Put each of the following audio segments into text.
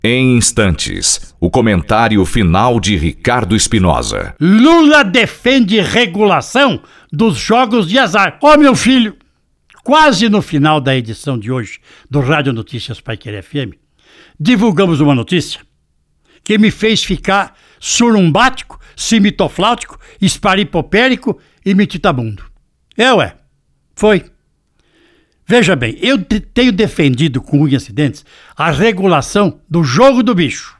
Em instantes, o comentário final de Ricardo Espinosa. Lula defende regulação dos jogos de azar. Ó, meu filho, quase no final da edição de hoje do Rádio Notícias Paiquerê FM, divulgamos uma notícia que me fez ficar surumbático, simitofláutico, esparipopérico e mititabundo. Foi. Veja bem, eu tenho defendido com unhas e dentes a regulação do jogo do bicho.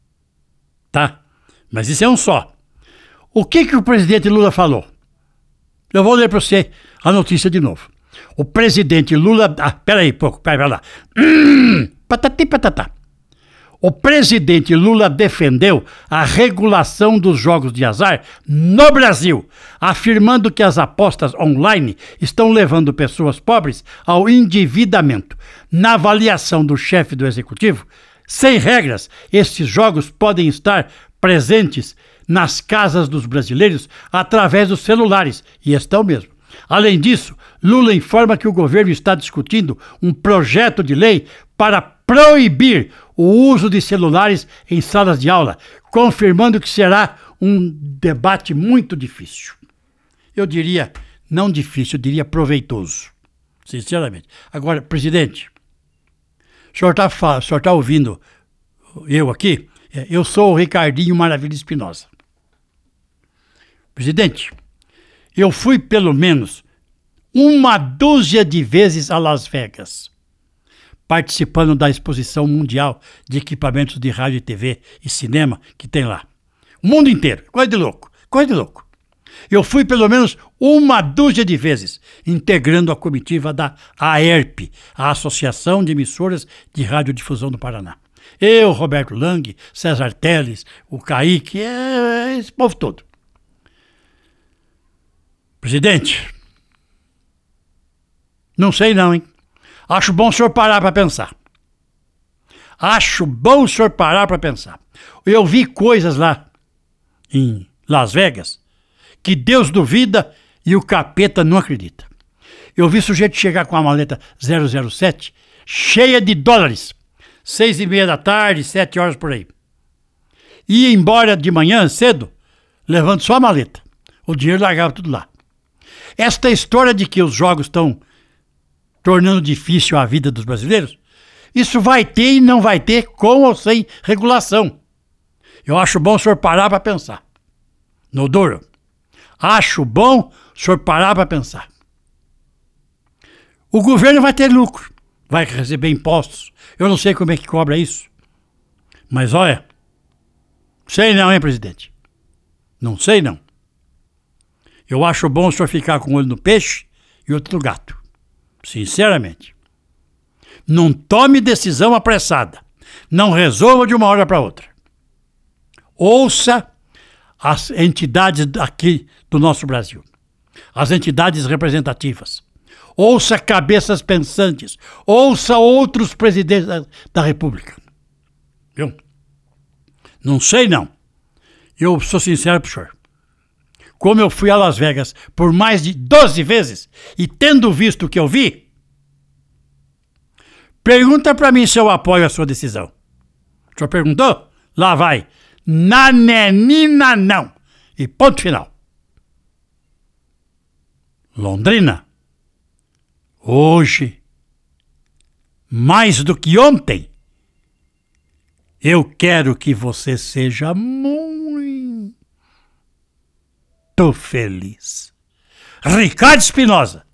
Tá? Mas isso é um só. O que o presidente Lula falou? Eu vou ler para você a notícia de novo. O presidente Lula... peraí lá. Patati patatá. O presidente Lula defendeu a regulação dos jogos de azar no Brasil, afirmando que as apostas online estão levando pessoas pobres ao endividamento. Na avaliação do chefe do executivo, sem regras, esses jogos podem estar presentes nas casas dos brasileiros através dos celulares, e estão mesmo. Além disso, Lula informa que o governo está discutindo um projeto de lei para proibir o uso de celulares em salas de aula, confirmando que será um debate muito difícil. Eu diria, não difícil, eu diria proveitoso, sinceramente. Agora, presidente, o senhor está ouvindo eu aqui? Eu sou o Ricardinho Maravilha Espinosa. Presidente, eu fui pelo menos 12 de vezes a Las Vegas, participando da exposição mundial de equipamentos de rádio, TV e cinema que tem lá. O mundo inteiro, coisa de louco. Eu fui pelo menos 12 de vezes, integrando a comitiva da AERP, a Associação de Emissoras de Radiodifusão do Paraná. Eu, Roberto Lang, César Teles, o Kaique, esse povo todo. Presidente, não sei não, hein? Acho bom o senhor parar para pensar. Eu vi coisas lá em Las Vegas que Deus duvida e o capeta não acredita. Eu vi sujeito chegar com a maleta 007 cheia de dólares, 6:30 da tarde, 7 horas por aí. Ia embora de manhã cedo, levando só a maleta. O dinheiro largava tudo lá. Esta história de que os jogos estão tornando difícil a vida dos brasileiros, isso vai ter e não vai ter com ou sem regulação. Eu acho bom o senhor parar para pensar. No duro. Acho bom o senhor parar para pensar. O governo vai ter lucro, vai receber impostos. Eu não sei como é que cobra isso. Mas olha, sei não, hein, presidente? Não sei não. Eu acho bom o senhor ficar com um olho no peixe e outro no gato. Sinceramente. Não tome decisão apressada. Não resolva de uma hora para outra. Ouça as entidades aqui do nosso Brasil. As entidades representativas. Ouça cabeças pensantes. Ouça outros presidentes da República. Viu? Não sei não. Eu sou sincero pro senhor. Como eu fui a Las Vegas por mais de 12 vezes e tendo visto o que eu vi, pergunta para mim se eu apoio a sua decisão. O senhor perguntou? Lá vai. Nananina não. E ponto final. Londrina, hoje, mais do que ontem, eu quero que você seja muito feliz. Ricardo Espinosa.